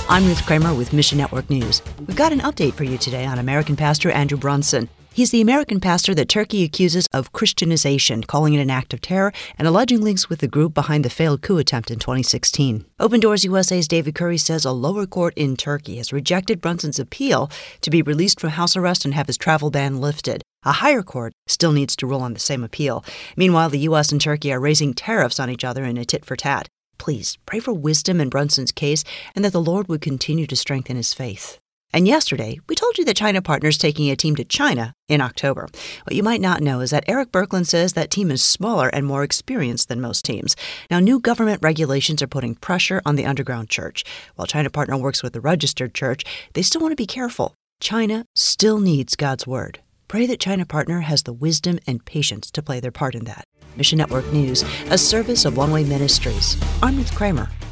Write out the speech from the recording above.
I'm Ruth Kramer with Mission Network News. We've got an update for you today on American pastor Andrew Brunson. He's the American pastor that Turkey accuses of Christianization, calling it an act of terror, and alleging links with the group behind the failed coup attempt in 2016. Open Doors USA's David Curry says a lower court in Turkey has rejected Brunson's appeal to be released from house arrest and have his travel ban lifted. A higher court still needs to rule on the same appeal. Meanwhile, the U.S. and Turkey are raising tariffs on each other in a tit-for-tat. Please pray for wisdom in Brunson's case and that the Lord would continue to strengthen his faith. And yesterday, we told you that China Partner's taking a team to China in October. What you might not know is that Eric Berkland says that team is smaller and more experienced than most teams. Now, new government regulations are putting pressure on the underground church. While China Partner works with the registered church, they still want to be careful. China still needs God's word. Pray that China Partner has the wisdom and patience to play their part in that. Mission Network News, a service of One Way Ministries. I'm Ruth Kramer.